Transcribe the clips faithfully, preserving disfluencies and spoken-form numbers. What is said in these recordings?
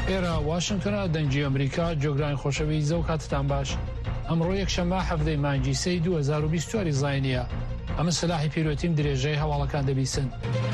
ئێرە واشنگتنە دەنگی ئەمریکا جۆگرانی خۆشەویست و کاتتان باش. ئەمڕۆ یەکشەممە هەفتەی مانگی سەی دوو هەزار و بیست و چوار زاینیە. ئەمە سلاحی پیرۆتیم درێژەی هەواڵەکان دەبیستن.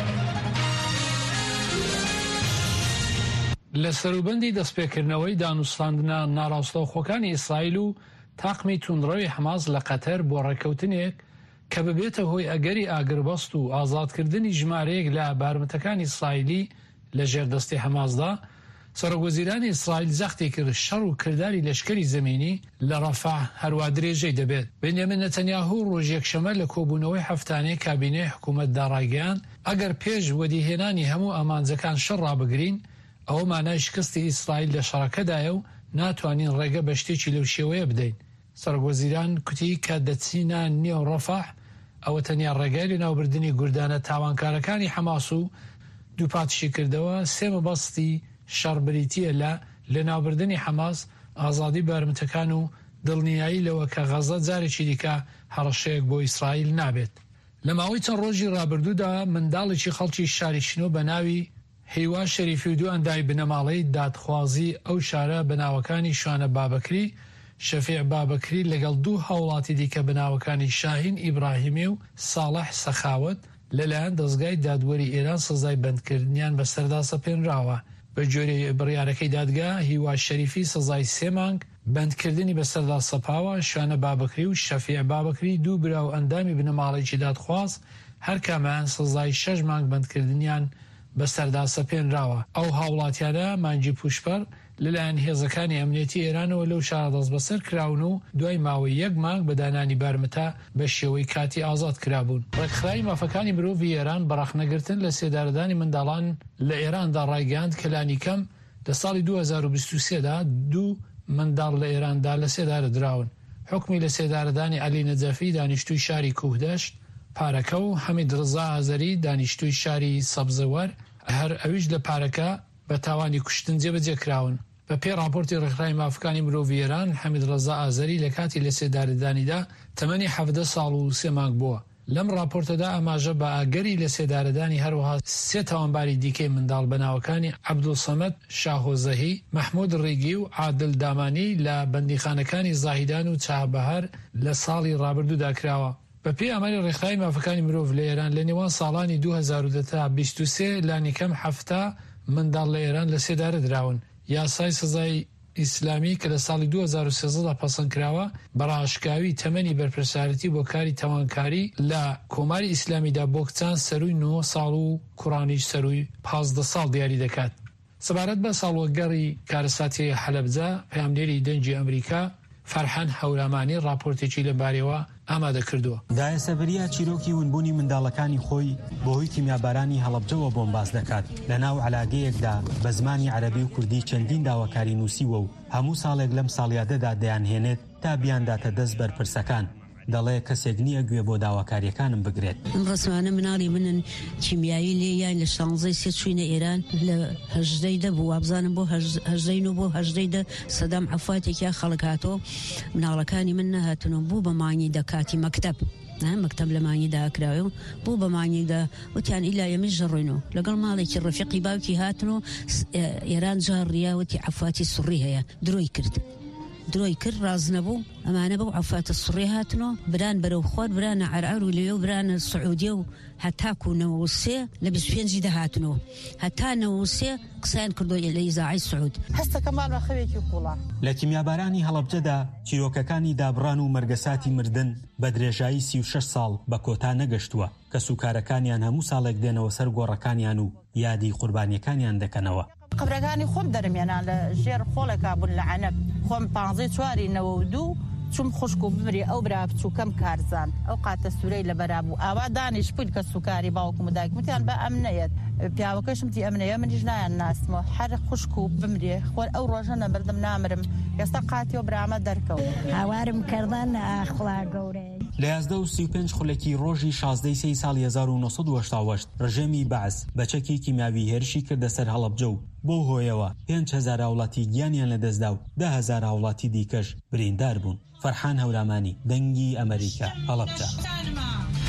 لە سەروبەندی دەستپێکردنەوەی دانوستاندنە ناڕاستەوخۆکانی ئیسرائیل و تاقمی توندڕەوی حەماس لە قەتەر بۆ ڕێکەوتنێک کە ببێتە هۆی ئەگەری ئاگربەست و ئازادکردنی ژمارەیەک لە بارمتەکانی ئیسرائیلی لە ژێردەستی حەماسدا، سەرۆکوەزیرانی ئیسرائیل زەختی کرد شەڕ و کردداری لەشکری زەمینی لە ڕەفاح هەروە درێژەی دەبێت. بنیامین نەتەنیاهو ڕۆژ یەکشەمە لە کۆبوونەوەی هەفتانەی کابینەی حکوومەتدا ڕایگەیاند ئەگەر پێش وەدیهێنانی هەموو ئامانجەکان شەڕ ڕابگرین، ئەوە مانای شکستی ئیسرائیل لە شەڕەکەدایە و ناتوانین ڕێگە بە شتێکی لەو شێوەیە بدەین. سەرۆکوەزیران کوتی کە دەچینە نێو ڕەفاح ئەوە تەنیا ڕێگای لە ناوبردنی گوردانە تاوانکارەکانی حەماس و دووپاتشی کردەوە سێ مەبەستی شەڕبریتیە لە لە ناوبردنی حەماس، ئازادی بارمتەکان و دڵنیایی لەوە کە غەزە جارێکی دیکە هەڕەشەیەک بۆ ئیسرائیل نابێت. لە ماوەی چەند ڕۆژی ڕابردوودا منداڵێکی خەڵکی شاری شنۆ بە ناوی هیوا شەریفی و دوو ئەندای بنەماڵەی دادخوازی ئەو شارە بەناوەکانی شوانە بابەکری، شەفیع بابەکری لەگەڵ دوو هاوڵاتی دیکە بناوەکانی شاهین ئیبراهیمی و ساڵح سەخاوت لەلایەن دەستگای دادوەری ئێران سزای بەندکردنیان بەسەردا سەپێنراوە. بە جۆرەی بڕیارەکەی دادگا هیوا شەریفی سزای سێ مانگ بەندکردنی بەسەردا سەپاوە. شوانە بابەکری و شەفیع بابەکری دوو برا و ئەندامی بنەماڵێکی دادخواز هەر کامیان سزای شەش مانگ بەندکردنیان بەسەردا سەپێنراوە. ئەو هاوڵاتیانە مانگی پوشپەر لەلایەن هێزەکانی ئەمنیەتی ئێرانەوە لەو شارە دەست بەسەر کراون و دوای ماوەی یەک مانگ بە دانانی بارمتە بە شێوەی کاتی ئازاد کرابوون. ڕێکخراوی مافەکانی مرۆڤی ئێران بەڕەخنەگرتن لە سێدارەدانی منداڵان لە ئێراندا ڕایگەاند کە لانیکەم لە ساڵی دوو هەزار و بیست و سێدا دوو منداڵ لە ئێراندا لە سێدارە دراون. حکمی لە سێدارەدانی عەلی نەجەفی دانیشتووی شاری کوهدەشت پارەکە و حەمید ڕزا ئازەری دانیشتووی شاری سەبزەوەر هەر ئەویش لە پارەکە بە تاوانی کوشتن جێبەجێ کراون. بە پێ راپۆرتی ڕێکخراوی مافەکانی مرۆڤی ئێران، حەمید ڕزا ئازەری لە کاتی لە سێدارەدانیدا تەمەنی حەڤدە ساڵ و سێ مانگ بووە. لەم راپۆرتەدا ئاماژە بە ئاگەری لە سێدارەدانی هەروەها سێ تاوانباری دیکەی منداڵ بەناوەکانی عەبدولسەمەد شاهۆزەهی، مەحموود ڕێگی و عادل دامانی لە بەندیخانەکانی زاهیدان و چابەهار لە ساڵی ڕابردوودا کراوە. بە پێی ئاماری ڕێکخراوی مافەکانی مرۆڤ لە ئێران لە نێوان ساڵانی دوو هەزار و دە تا بیست و سێ لانیکەم هەفتە منداڵ لە ئێران لە سێدارە دراون. یاسای سزای ئیسلامی کە لە ساڵی دوو هەزار و سێزدە پەسەندکراوە بەڕاشکاوی تەمەنی بەرپرسارەتی بۆ کاری تاوانکاری لە کۆماری ئیسلامیدا بۆ کچان سەرووی نۆ ساڵ و کوڕانیش سەرووی پازدە ساڵ دیاری دەکات. سەبارەت بە ساڵوەگەڕی کارەساتی حەلەبجە، پەیامدێری دەنگی ئەمریکا فەرحان هەورامانی راپۆرتێکی لەبارەوە ئامادە کردووە. دایەسەبەریە چیرۆکی ونبوونی منداڵەکانی خۆی بۆهۆی کیمیابارانی هەڵەبجەوە بۆمباز دەکات. لە ناو عەلاگەیەکدا بە زمانی عەرەبی و کوردی چەندین داواکاری نووسیوە و هەموو ساڵێک لەم ساڵیادەدا دەیانهێنێت تا بیانداتە دەست بەرپرسەکان. دەڵێ کەسێک نییە گوێ بۆ داواکاریەکانم بگرێت. ئەم ڕسمانە مناڵی منن کیمیایی لێیان لە شانزەی سێ چوینە ئێران لە هەژدەی دە بوو، وابزانم بۆ هەژدەی و بۆ هەژدەی دە سەدام عەفاتێکیا خەڵک هاتۆ مناڵەکانی من نەهاتنەوە بوو بە مانگی دەکاتی مەکتەب مەکتەب لە مانگیدا ئەکراوێ و بوو بە مانگیدا وتیان ئیلا ئێمەش ژەڕۆینەوە لەگەڵ ماڵێکی ڕەفیقی باوکی هاتنەوە ئێران جاڕیاوەتی عەفاتی سوڕی هەیە درۆی کرد. درۆی کرد ڕاز نەبوو ئەمانە بەو عەفاتە سوڕی هاتنەوە بران بەرەو خوار برانە عەرعەر و لێو برانە سعودیە و هەتاکو نەوە سێ لە بیست و پێنجی دەهاتنەوە هەتا نەوە سێ قسەیان کردۆ لە ئیزاعی سعود. هەستەکە ماڵە خەوێکی قوڵە. لە کیمیابارانی هەڵەبجەدا چیرۆکەکانی دابڕان و مەرگەساتی مردن بە درێژایی سی و شەش ساڵ بە کۆتا نەگەشتووە کە سوکارەکانیان هەموو ساڵێک دێنەوە سەر گۆڕەکانیان و یادی قوربانیەکانیان دەکەنەوە. قبرەکانی خۆم دەرمێنان لە ژێر خۆڵێکا بوون لە عەنەب خۆم پانزەی چواری نەوە و دوو چوم خوشک و بمری ئەو برا بچووکەم کارزان ئەو قاتە سوورەی لە بەرابوو ئاوا دانیش پول کە سوکاری باوکم و دایکمتیان بە ئەم نەیەت پیاوەکەشمتی ئەم نەیە منیش نایان ناسمەوە هەر خوشک و بمرێ خۆر ئەو ڕۆژە نەبردم نامرم ئێستا قاتی و برامە دەرکەوت هاوارم کردن ئاخڵا گەورەی. لە یازدە و سی و پێنج خولەکی ڕۆژی شازدەی سەی ساڵی هەزار و نۆ سەد و هەشتا و هەشت ڕژێمی بەعس بەچەکی کیمیاوی هێرشی کردە سەر هەڵەبجە و بۆ هۆیەوە پێنج هەزار هاوڵاتی گیانیان لەدەستدا و دە هەزار هاوڵاتی دیکەش بریندار بوون. فەرحان هەورامانی، دەنگی ئەمریکا، هەڵەبجە.